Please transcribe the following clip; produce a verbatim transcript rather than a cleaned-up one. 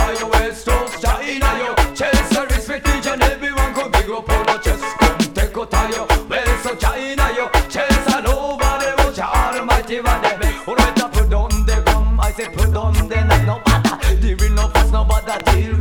China, yo, West Coast, China, yo. Chelsea, respect each and everyone, come big up on the chest. Come take out of yo, West Coast, China, yo. Chelsea, nobody watch almighty what they best. Alright, put on the gum, I say put on the knife, no matter. There will no fuss, no bother, deal